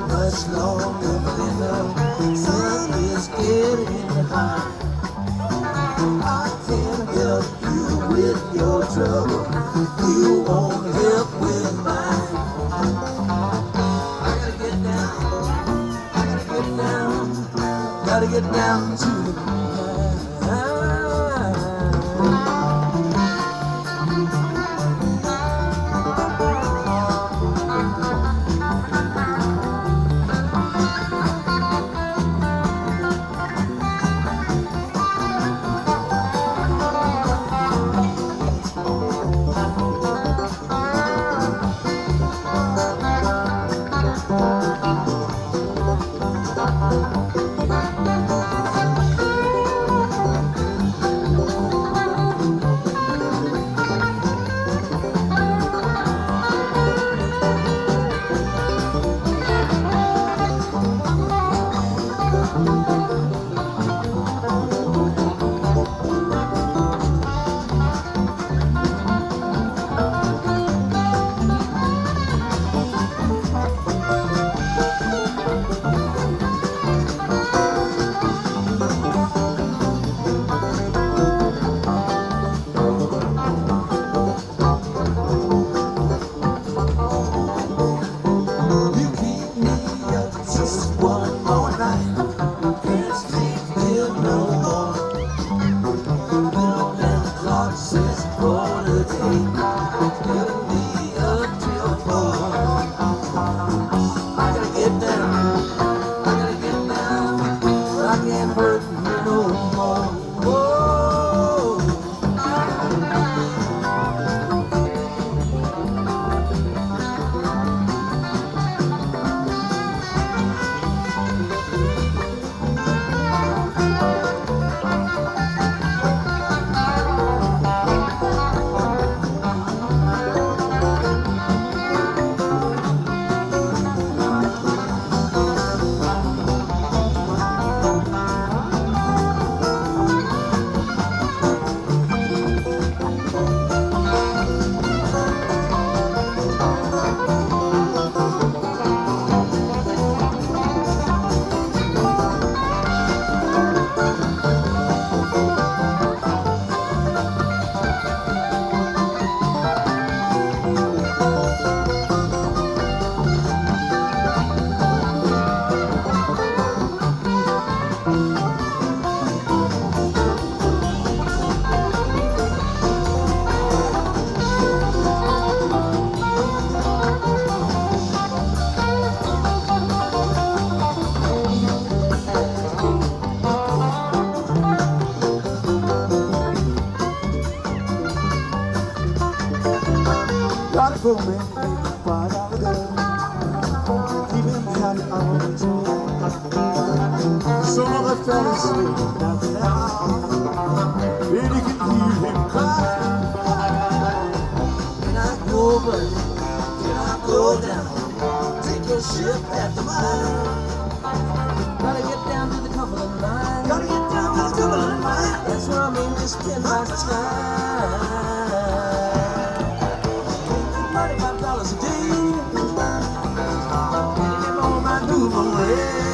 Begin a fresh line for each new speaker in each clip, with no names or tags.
much longer than the sun is getting high. I can't help you with your trouble, you won't help with mine. I gotta get down, gotta get down to the ground.
For me, make quite all the good. Keep him happy all the time. Some of the fellas sleep nothing at all. Really can hear him cry.
Can I go, buddy? Can I go down? Take your ship after mine. Gotta get down to the Cumberland line. Gotta get down to the Cumberland line. That's where I'm aiming to spend my time. $95 a day. And I'm on my move away.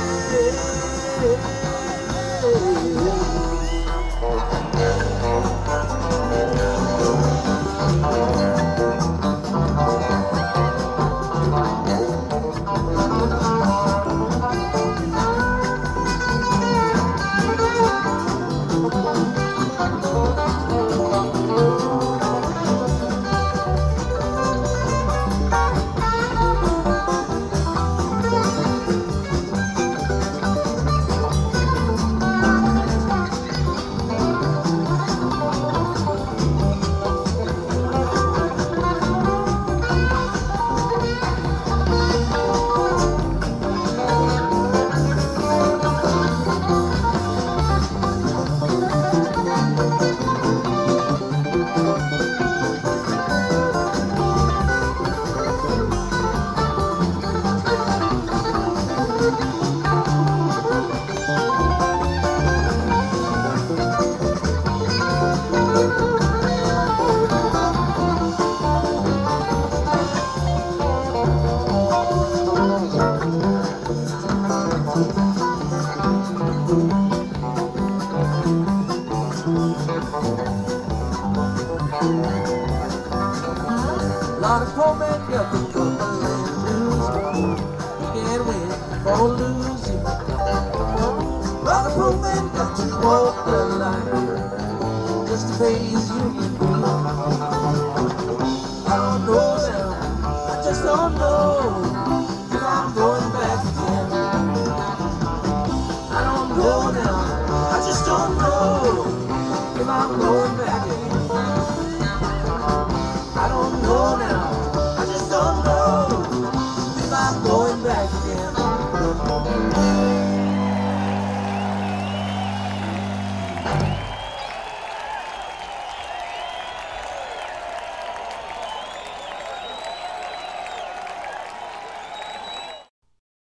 lot of poor men got the trouble and lose. You can't win or lose. A lot of poor men got to walk the line just to face you.